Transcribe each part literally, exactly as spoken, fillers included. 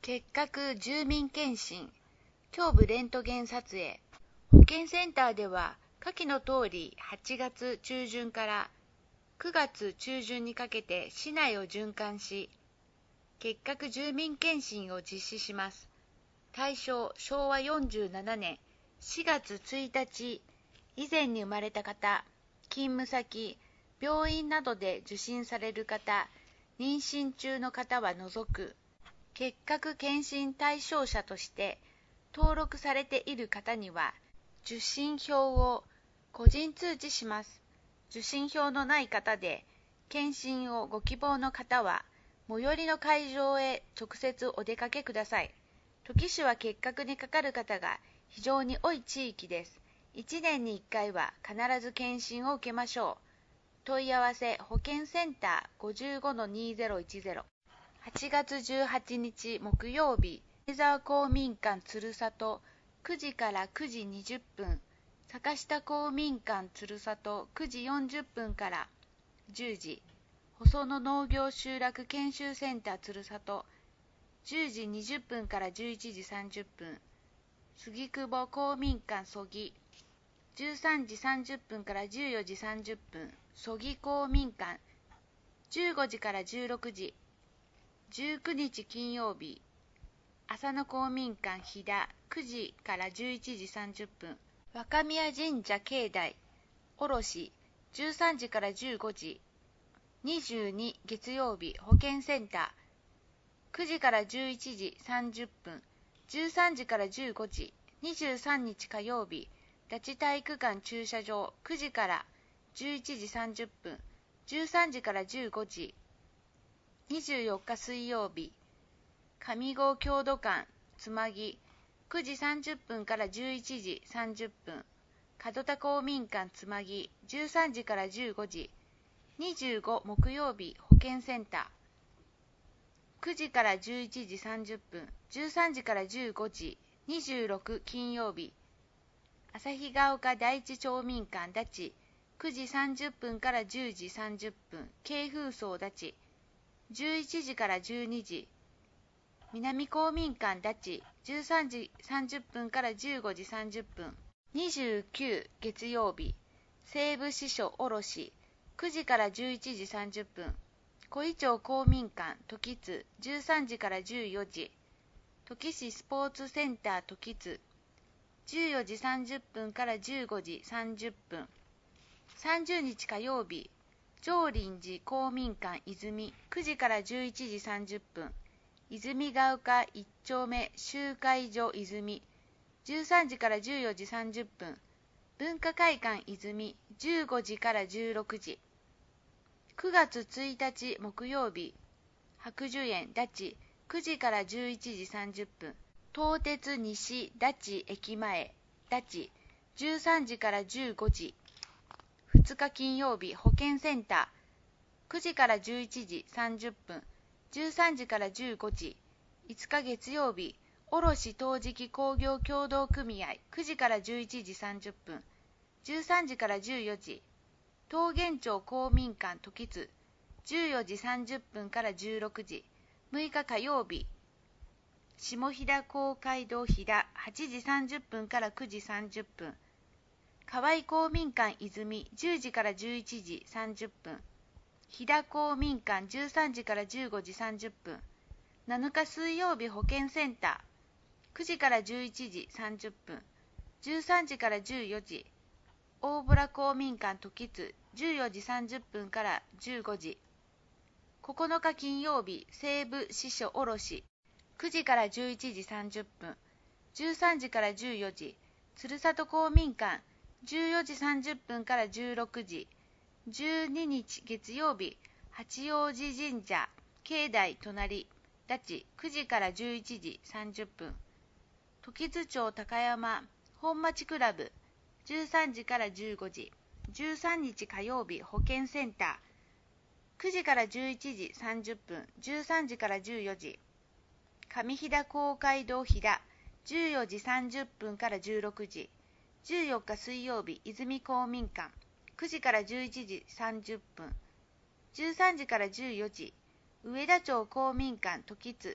結核住民検診、胸部レントゲン撮影。保健センターでは下記の通りはちがつ中旬からくがつ中旬にかけて市内を巡回し、結核住民検診を実施します。対象、しょうわよんじゅうななねんしがつついたち以前に生まれた方、勤務先、病院などで受診される方、妊娠中の方は除く。結核検診対象者として登録されている方には受診票を個人通知します。受診票のない方で検診をご希望の方は最寄りの会場へ直接お出かけください。土岐市は結核にかかる方が非常に多い地域です。いちねんにいっかいは必ず検診を受けましょう。問い合わせ保健センター ごじゅうごのにせんじゅうはちがつじゅうはちにち木曜日、米沢公民館鶴里くじからくじにじゅっぷん、坂下公民館鶴里くじよんじゅっぷんからじゅうじ、細野農業集落研修センター鶴里じゅうじにじゅっぷんからじゅういちじさんじゅっぷん、杉久保公民館曽木じゅうさんじさんじゅっぷんからじゅうよじさんじゅっぷん、曽木公民館じゅうごじからじゅうろくじ、じゅうくにち金曜日、浅野公民館飛騨くじからじゅういちじさんじゅっぷん、若宮神社境内卸じゅうさんじからじゅうごじ、にじゅうに月曜日保健センターくじからじゅういちじさんじゅっぷん、じゅうさんじからじゅうごじ、にじゅうさんにち火曜日拉致体育館駐車場くじからじゅういちじさんじゅっぷん、じゅうさんじからじゅうごじ、にじゅうよっか水曜日、上郷郷土館つまぎくじさんじゅっぷんからじゅういちじさんじゅっぷん、門田公民館つまぎじゅうさんじからじゅうごじ、にじゅうご木曜日保健センターくじからじゅういちじさんじゅっぷん、じゅうさんじからじゅうごじ、にじゅうろく金曜日、旭ヶ丘第一町民館立ちくじさんじゅっぷんからじゅうじさんじゅっぷん、京風荘立ちじゅういちじからじゅうにじ、南公民館立ちじゅうさんじさんじゅっぷんからじゅうごじさんじゅっぷん、にじゅうく月曜日、西部支所卸くじからじゅういちじさんじゅっぷん、小井町公民館時津じゅうさんじからじゅうよじ、土岐市スポーツセンター時津じゅうよじさんじゅっぷんからじゅうごじさんじゅっぷん、さんじゅうにち火曜日、上林寺公民館泉くじからじゅういちじさんじゅっぷん、泉ヶ丘いっ丁目集会所泉じゅうさんじからじゅうよじさんじゅっぷん、文化会館泉じゅうごじからじゅうろくじ、くがつついたち木曜日、白寿園立ちくじからじゅういちじさんじゅっぷん、東鉄西立ち駅前立ちじゅうさんじからじゅうごじ、ふつか金曜日保健センターくじからじゅういちじさんじゅっぷん、じゅうさんじからじゅうごじ、いつか月曜日卸陶磁器工業協同組合くじからじゅういちじさんじゅっぷん、じゅうさんじからじゅうよじ、桃源町公民館時津じゅうよじさんじゅっぷんからじゅうろくじ、むいか火曜日、下飛騨公会堂飛騨はちじさんじゅっぷんからくじさんじゅっぷん、河合公民館泉じゅうじからじゅういちじさんじゅっぷん、飛騨公民館じゅうさんじからじゅうごじさんじゅっぷん、なのか水曜日保健センターくじからじゅういちじさんじゅっぷん、じゅうさんじからじゅうよじ、大村公民館時津じゅうよじさんじゅっぷんからじゅうごじ、ここのか金曜日西部支所卸くじからじゅういちじさんじゅっぷん、じゅうさんじからじゅうよじ、鶴里公民館じゅうよじさんじゅっぷんからじゅうろくじ、じゅうににち月曜日八王子神社境内隣立ちくじからじゅういちじさんじゅっぷん、時津町高山本町クラブじゅうさんじからじゅうごじ、じゅうさんにち火曜日保健センターくじからじゅういちじさんじゅっぷん、じゅうさんじからじゅうよじ、上飛騨公会堂飛騨じゅうよじさんじゅっぷんからじゅうろくじ、じゅうよっか水曜日泉公民館くじからじゅういちじさんじゅっぷん、じゅうさんじからじゅうよじ、上田町公民館時津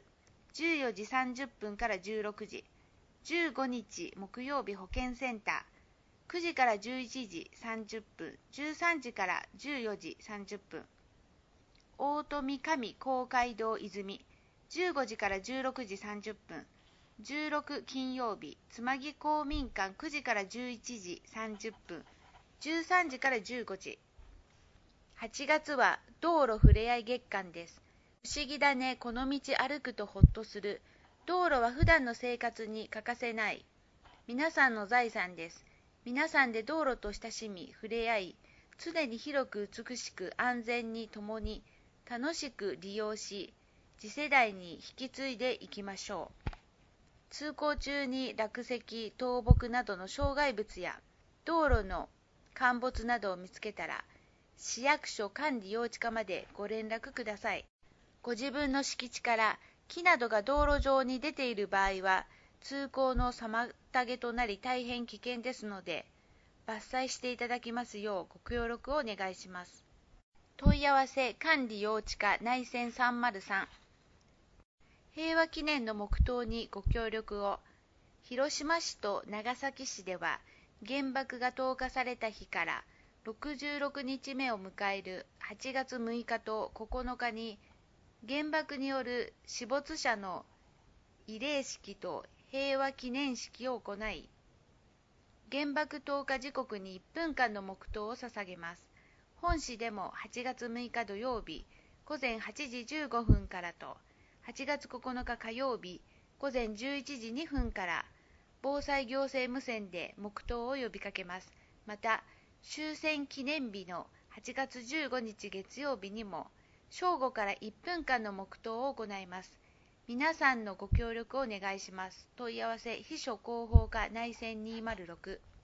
じゅうよじさんじゅっぷんからじゅうろくじ、じゅうごにち木曜日保健センター、くじからじゅういちじさんじゅっぷん、じゅうさんじからじゅうよじさんじゅっぷん、大富上公会堂泉、じゅうごじからじゅうろくじさんじゅっぷん、じゅうろく金曜日、つまぎ公民館くじからじゅういちじさんじゅっぷん、じゅうさんじからじゅうごじ。はちがつは道路ふれあい月間です。不思議だね、この道歩くとほっとする。道路は普段の生活に欠かせない。皆さんの財産です。皆さんで道路と親しみ、触れ合い、常に広く美しく安全に共に楽しく利用し、次世代に引き継いでいきましょう。通行中に落石、倒木などの障害物や道路の陥没などを見つけたら、市役所管理用地課までご連絡ください。ご自分の敷地から木などが道路上に出ている場合は、通行の妨げとなり大変危険ですので、伐採していただきますようご協力をお願いします。問い合わせ管理用地課内線さんまるさん。平和記念の黙祷にご協力を。広島市と長崎市では、原爆が投下された日からろくじゅうろくにちめを迎えるはちがつむいかとここのかに、原爆による死没者の慰霊式と平和記念式を行い、原爆投下時刻にいっぷんかんの黙祷を捧げます。本市でもはちがつむいか土曜日ごぜんはちじじゅうごふんからと、はちがつここのか火曜日ごぜんじゅういちじにふんから防災行政無線で黙祷を呼びかけます。また、終戦記念日のはちがつじゅうごにち月曜日にも正午からいっぷんかんの黙祷を行います。皆さんのご協力をお願いします。問い合わせ秘書広報課内線にーまるろく。